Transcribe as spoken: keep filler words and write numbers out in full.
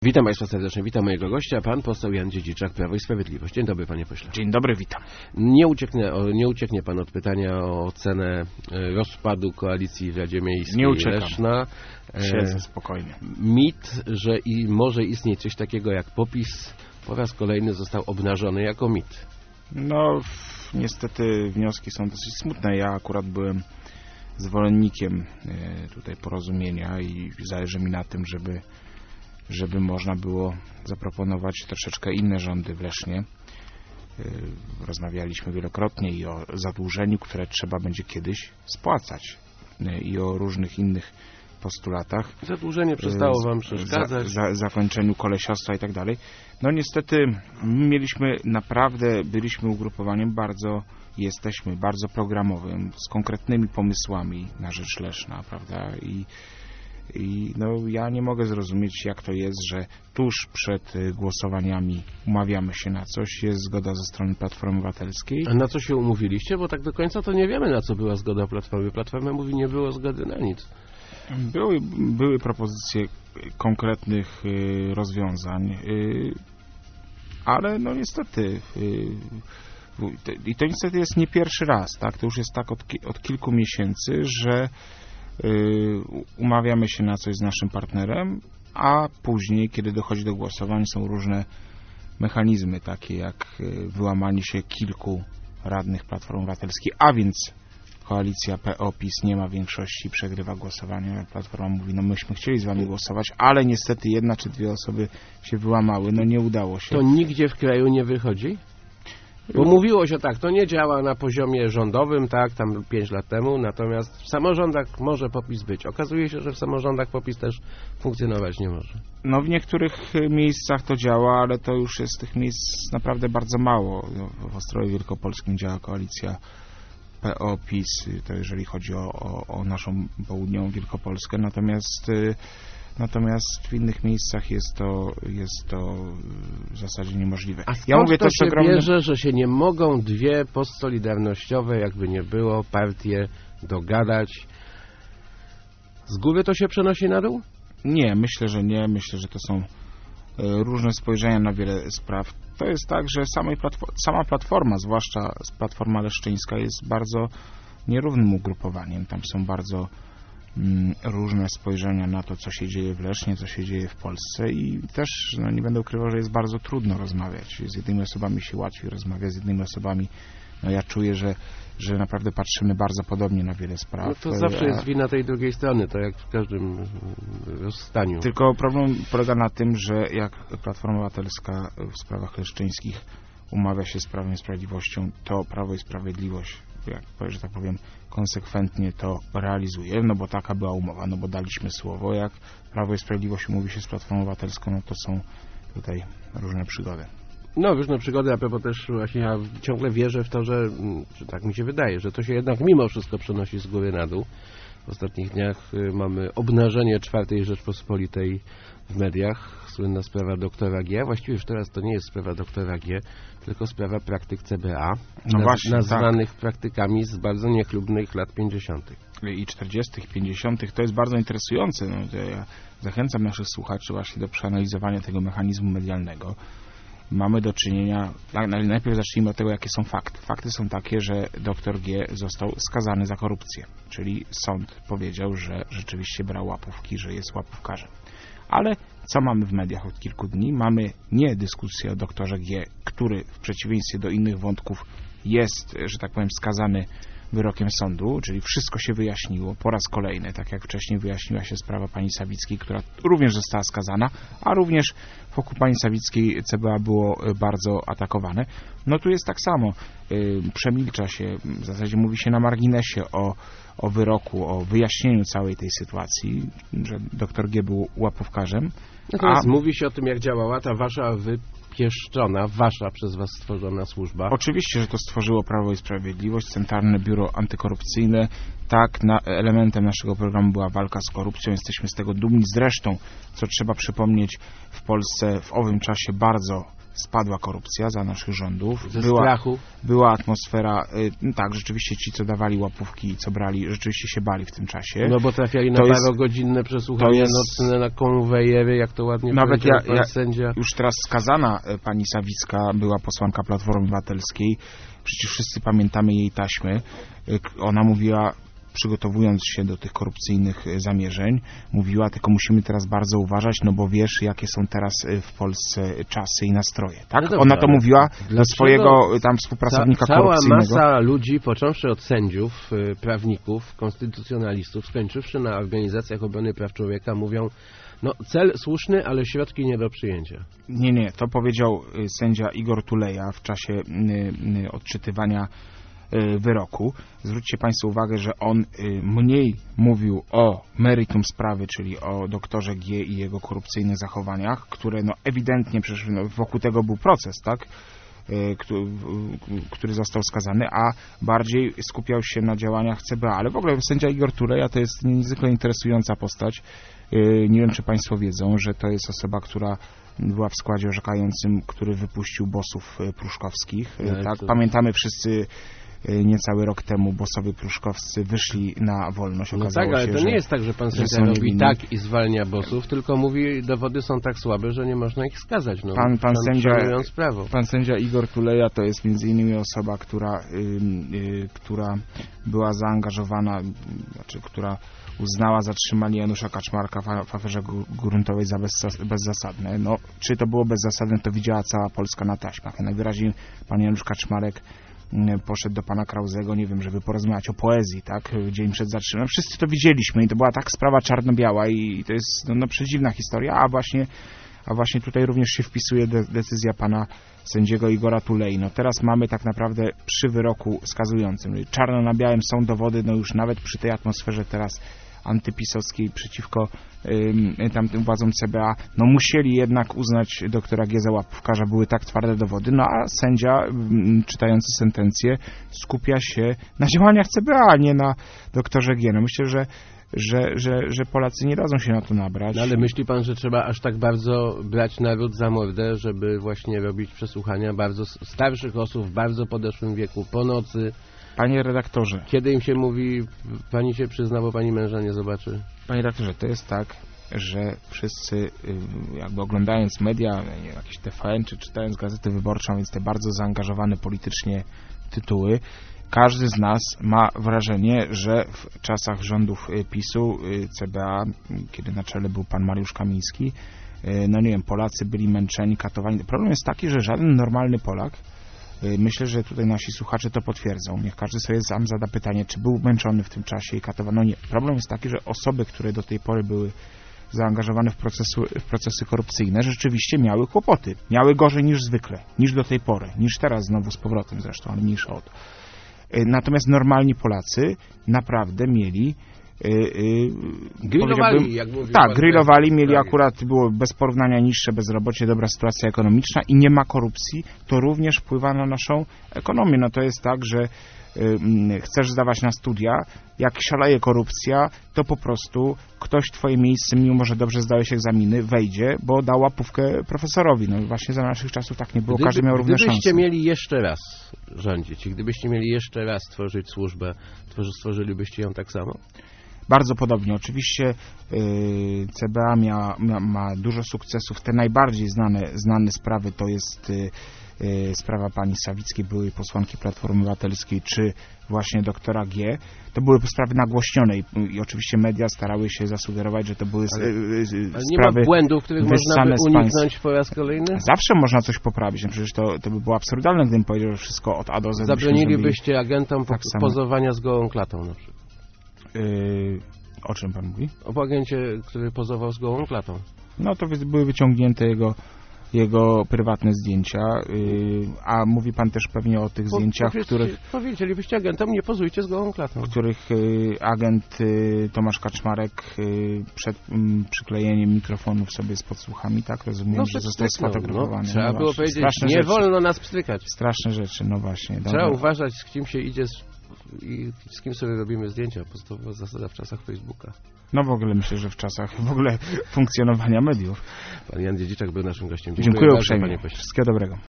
Witam Państwa serdecznie, witam mojego gościa, pan poseł Jan Dziedziczak, Prawo i Sprawiedliwość. Dzień dobry, panie pośle. Dzień dobry, witam. Nie ucieknie, nie ucieknie pan od pytania o ocenę rozpadu koalicji w Radzie Miejskiej. Nie uciekam. Leszna. Siedzę spokojnie. Mit, że i może istnieć coś takiego jak PO-PiS, po raz kolejny został obnażony jako mit. No, niestety wnioski są dosyć smutne. Ja akurat byłem zwolennikiem tutaj porozumienia i zależy mi na tym, żeby żeby można było zaproponować troszeczkę inne rządy w Lesznie. Rozmawialiśmy wielokrotnie i o zadłużeniu, które trzeba będzie kiedyś spłacać, i o różnych innych postulatach. Zadłużenie przestało wam przeszkadzać. Za, za, zakończeniu kolesiostwa i tak dalej. No niestety mieliśmy naprawdę, byliśmy ugrupowaniem bardzo, jesteśmy bardzo programowym, z konkretnymi pomysłami na rzecz Leszna, prawda? I I no, ja nie mogę zrozumieć, jak to jest, że tuż przed głosowaniami umawiamy się na coś, jest zgoda ze strony Platformy Obywatelskiej. A na co się umówiliście? Bo tak do końca to nie wiemy, na co była zgoda Platformy. Platforma mówi, nie było zgody na nic. Były, były propozycje konkretnych y, rozwiązań, y, ale no niestety... Y, I to niestety jest nie pierwszy raz, tak? To już jest tak od, od kilku miesięcy, że umawiamy się na coś z naszym partnerem, a później, kiedy dochodzi do głosowań, są różne mechanizmy, takie jak wyłamanie się kilku radnych Platformy Obywatelskiej, a więc koalicja P O PiS nie ma większości, przegrywa głosowanie. Platforma mówi, no myśmy chcieli z wami głosować, ale niestety jedna czy dwie osoby się wyłamały, no nie udało się. To nigdzie w kraju nie wychodzi? Bo mówiło się tak, to nie działa na poziomie rządowym, tak, tam pięć lat temu, natomiast w samorządach może PO-PiS być. Okazuje się, że w samorządach PO-PiS też funkcjonować nie może. No w niektórych miejscach to działa, ale to już jest tych miejsc naprawdę bardzo mało. W Ostrowie Wielkopolskim działa koalicja P O PiS, to jeżeli chodzi o, o, o naszą południową Wielkopolskę, natomiast Natomiast w innych miejscach jest to, jest to w zasadzie niemożliwe. A skąd ja mówię to też się ogromne... bierze, że się nie mogą dwie postsolidarnościowe, jakby nie było, partie dogadać? Z góry to się przenosi na dół? Nie, myślę, że nie. Myślę, że to są różne spojrzenia na wiele spraw. To jest tak, że samej platform, sama Platforma, zwłaszcza Platforma Leszczyńska, jest bardzo nierównym ugrupowaniem. Tam są bardzo różne spojrzenia na to, co się dzieje w Lesznie, co się dzieje w Polsce i też no, nie będę ukrywał, że jest bardzo trudno rozmawiać. Z jednymi osobami się łatwiej rozmawia, z jednymi osobami no, ja czuję, że, że naprawdę patrzymy bardzo podobnie na wiele spraw. No to zawsze jest wina tej drugiej strony, to jak w każdym rozstaniu. Tylko problem polega na tym, że jak Platforma Obywatelska w sprawach leszczyńskich umawia się z Prawem i Sprawiedliwością, to Prawo i Sprawiedliwość, jak że tak powiem, konsekwentnie to realizuje, no bo taka była umowa, no bo daliśmy słowo. Jak Prawo i Sprawiedliwość umówi się z Platformą Obywatelską, no to są tutaj różne przygody. No, różne przygody, a propos też właśnie ja ciągle wierzę w to, że, że tak mi się wydaje, że to się jednak mimo wszystko przenosi z góry na dół. W ostatnich dniach mamy obnażenie czwartej Rzeczpospolitej w mediach. Słynna sprawa doktora G. Właściwie już teraz to nie jest sprawa doktora G, tylko sprawa praktyk C B A, no naz właśnie, nazwanych tak. praktykami z bardzo niechlubnych lat pięćdziesiątych. I czterdziestych, pięćdziesiątych. To jest bardzo interesujące. No, to ja zachęcam naszych słuchaczy właśnie do przeanalizowania tego mechanizmu medialnego. Mamy do czynienia, najpierw zacznijmy od tego, jakie są fakty. Fakty są takie, że doktor G został skazany za korupcję, czyli sąd powiedział, że rzeczywiście brał łapówki, że jest łapówkarzem. Ale co mamy w mediach od kilku dni? Mamy nie dyskusję o doktorze G, który w przeciwieństwie do innych wątków jest, że tak powiem, skazany wyrokiem sądu, czyli wszystko się wyjaśniło po raz kolejny, tak jak wcześniej wyjaśniła się sprawa pani Sawickiej, która również została skazana, a również wokół pani Sawickiej C B A było bardzo atakowane. No tu jest tak samo. Przemilcza się, w zasadzie mówi się na marginesie o, o wyroku, o wyjaśnieniu całej tej sytuacji, że doktor G był łapówkarzem. Natomiast a... mówi się o tym, jak działała ta wasza wypieszczona, wasza przez was stworzona służba. Oczywiście, że to stworzyło Prawo i Sprawiedliwość, Centralne Biuro Antykorupcyjne. Tak, na, elementem naszego programu była walka z korupcją. Jesteśmy z tego dumni. Zresztą, co trzeba przypomnieć, w Polsce w owym czasie bardzo spadła korupcja za naszych rządów. Ze była, strachu? Była atmosfera, y, tak, rzeczywiście ci, co dawali łapówki i co brali, rzeczywiście się bali w tym czasie. No bo trafiali na To jest- parogodzinne przesłuchania jest- nocne, na konwejery, jak to ładnie Nawet powiedział ja- pan ja- sędzia. Już teraz skazana y, pani Sawicka, była posłanka Platformy Obywatelskiej. Przecież wszyscy pamiętamy jej taśmy. Y, k- Ona mówiła, przygotowując się do tych korupcyjnych y, zamierzeń, mówiła, tylko musimy teraz bardzo uważać, no bo wiesz, jakie są teraz y, w Polsce czasy i nastroje. Tak? No dobrze, Ona to ale mówiła do dlaczego swojego y, tam współpracownika Ca- cała korupcyjnego. masa ludzi, począwszy od sędziów, y, prawników, konstytucjonalistów, skończywszy na organizacjach obrony praw człowieka, mówią, no cel słuszny, ale środki nie do przyjęcia. Nie, nie, to powiedział y, sędzia Igor Tuleja w czasie y, y, odczytywania y, wyroku. Zwróćcie Państwo uwagę, że on y, mniej mówił o meritum sprawy, czyli o doktorze G i jego korupcyjnych zachowaniach, które no ewidentnie, przecież no, wokół tego był proces, tak? Y, któ- w- który został skazany, a bardziej skupiał się na działaniach C B A. Ale w ogóle sędzia Igor Tuleja to jest niezwykle interesująca postać. Y, Nie wiem, czy Państwo wiedzą, że to jest osoba, która była w składzie orzekającym, który wypuścił bossów y, pruszkowskich. Y, Ale Tak, to- pamiętamy wszyscy, y, niecały rok temu bossowie pruszkowscy wyszli na wolność. No Okazało tak, ale się, to że nie jest tak, że pan że sędzia są robi niewinni. tak i zwalnia bossów, tylko mówi, dowody są tak słabe, że nie można ich skazać. No, Pan- pan sędzia- szanując prawo. Pan sędzia Igor Tuleja to jest między innymi osoba, która, y, y, która była zaangażowana, y, znaczy, która uznała zatrzymanie Janusza Kaczmarka w a- w aferze gru- gruntowej za bezzas- bezzasadne. No, czy to było bezzasadne, to widziała cała Polska na taśmach. Najwyraźniej pan Janusz Kaczmarek y, poszedł do pana Krauzego, nie wiem, żeby porozmawiać o poezji, tak, w dzień przed zatrzymaniem. Wszyscy to widzieliśmy i to była tak sprawa czarno-biała i to jest no, no, przedziwna historia, a właśnie A właśnie tutaj również się wpisuje de decyzja pana sędziego Igora Tulei. No teraz mamy tak naprawdę przy wyroku skazującym. Czarno na białym są dowody, no już nawet przy tej atmosferze teraz antypisowskiej przeciwko ym, tamtym władzom C B A, no musieli jednak uznać doktora G za łapówkarza, były tak twarde dowody, no a sędzia ym, czytający sentencję skupia się na działaniach C B A, a nie na doktorze G. No myślę, że Że, że, że Polacy nie dadzą się na to nabrać. No ale myśli pan, że trzeba aż tak bardzo brać naród za mordę, żeby właśnie robić przesłuchania bardzo s- starszych osób w bardzo podeszłym wieku, po nocy, Panie redaktorze, kiedy im się mówi, pani się przyzna, bo pani męża nie zobaczy? panie redaktorze, to jest tak, że wszyscy y, jakby oglądając media, nie wiem, jakieś T V N czy czytając Gazetę Wyborczą, więc te bardzo zaangażowane politycznie tytuły, każdy z nas ma wrażenie, że w czasach rządów y, PiSu, y, C B A, y, kiedy na czele był pan Mariusz Kamiński, y, no nie wiem, Polacy byli męczeni, katowani. Problem jest taki, że żaden normalny Polak, y, myślę, że tutaj nasi słuchacze to potwierdzą, niech każdy sobie sam zada pytanie, czy był męczony w tym czasie i katowany. No nie. Problem jest taki, że osoby, które do tej pory były zaangażowane w, procesu, w procesy korupcyjne, rzeczywiście miały kłopoty. Miały gorzej niż zwykle, niż do tej pory, niż teraz znowu z powrotem zresztą, ale mniejsza o to. Natomiast normalni Polacy naprawdę mieli yy, yy, Grillowali, jak mówił tak, pan grillowali, prezes. mieli Tak. akurat, było bez porównania niższe bezrobocie, dobra sytuacja ekonomiczna i nie ma korupcji, to również wpływa na naszą ekonomię. No to jest tak, że yy, chcesz zdawać na studia, jak szaleje korupcja, to po prostu ktoś w twoje miejsce, mimo że dobrze zdałeś egzaminy, wejdzie, bo dał łapówkę profesorowi. No właśnie za naszych czasów tak nie było, Gdyby, każdy miał równe gdybyście szanse. mieli jeszcze raz rządzić i gdybyście mieli jeszcze raz tworzyć służbę, tworzy, stworzylibyście ją tak samo? Bardzo podobnie. Oczywiście yy, C B A mia, mia, ma dużo sukcesów. Te najbardziej znane, znane sprawy to jest yy, yy, sprawa pani Sawickiej, byłej posłanki Platformy Obywatelskiej, czy właśnie doktora G. To były sprawy nagłośnione i, i oczywiście media starały się zasugerować, że to były Ale- yy, yy, Ale nie sprawy ma błędów, których można wyssane by z uniknąć po raz kolejny? Zawsze można coś poprawić. No przecież to, to by było absurdalne, gdybym powiedział, że wszystko od A do Z byśmy zrobili. Zabronilibyście agentom po, tak samo. pozowania z gołą klatą na przykład. Yy, o czym pan mówi? O agencie, który pozował z gołą klatą. No to wy- były wyciągnięte jego, jego prywatne zdjęcia, yy, a mówi pan też pewnie o tych Po- zdjęciach, w powiedz- których, Powiedzielibyście agentom, nie pozujcie z gołą klatą. w których yy, agent yy, Tomasz Kaczmarek yy, przed mm, przyklejeniem mikrofonów sobie z podsłuchami, tak rozumiem, No, że że został pstryknął. sfotografowany. No, trzeba No było właśnie, powiedzieć, straszne nie rzeczy. wolno nas pstrykać. Straszne rzeczy, no właśnie. Trzeba dobra. uważać, z kim się idzie z i z kim sobie robimy zdjęcia. Podstawowa zasada w czasach Facebooka. No w ogóle myślę, że w czasach w ogóle funkcjonowania mediów. Pan Jan Dziedziczak był naszym gościem. Dziękuję, Dziękuję uprzejmie. bardzo, panie pośle. Wszystkiego dobrego.